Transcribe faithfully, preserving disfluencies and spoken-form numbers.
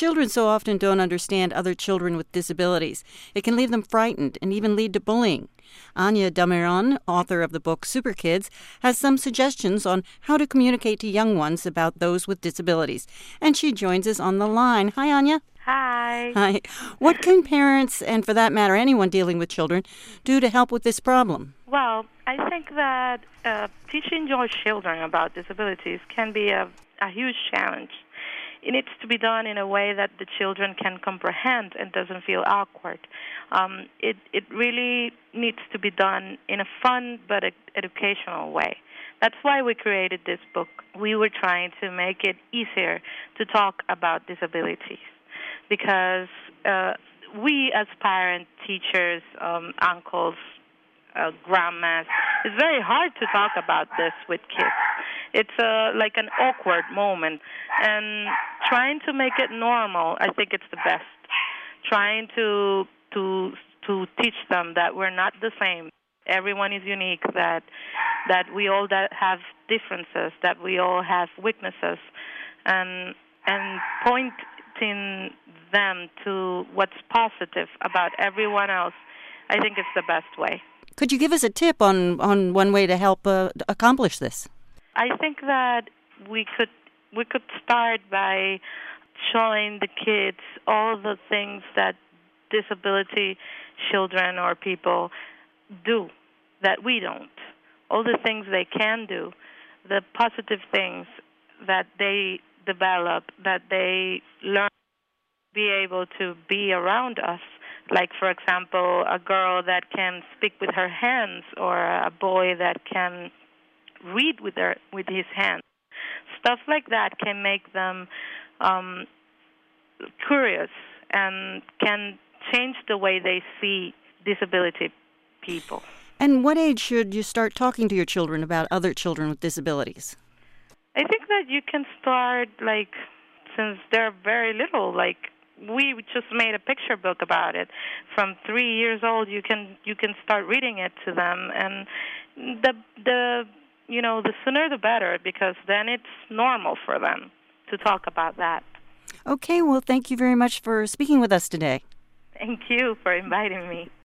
children so often don't understand other children with disabilities. It can leave them frightened and even lead to bullying. Anya Damiron, author of the book Super Kids, has some suggestions on how to communicate to young ones about those with disabilities. And she joins us on the line. Hi, Anya. Hi. Hi. What can parents, and for that matter, anyone dealing with children, do to help with this problem? Well, I think that uh, teaching your children about disabilities can be a, a huge challenge. It needs to be done in a way that the children can comprehend and doesn't feel awkward. Um, it, it really needs to be done in a fun but ed- educational way. That's why we created this book. We were trying to make it easier to talk about disabilities because uh, we as parents, teachers, um, uncles, uh, grandmas, it's very hard to talk about this with kids. It's uh, like an awkward moment. And trying to make it normal, I think it's the best. Trying to to to teach them that we're not the same. Everyone is unique, that that we all that have differences, that we all have weaknesses, and and pointing them to what's positive about everyone else, I think it's the best way. Could you give us a tip on, on one way to help uh, accomplish this? I think that we could we could start by showing the kids all the things that disability children or people do that we don't. All the things they can do, the positive things that they develop, that they learn to be able to be around us. Like, for example, a girl that can speak with her hands or a boy that can read with their with his hands. Stuff like that can make them um, curious and can change the way they see disability people. And what age should you start talking to your children about other children with disabilities? I think that you can start, like, since they're very little. Like, we just made a picture book about it. From three years old, you can you can start reading it to them, and the the you know the sooner the better, because then it's normal for them to talk about that. Okay, well, thank you very much for speaking with us today. Thank you for inviting me.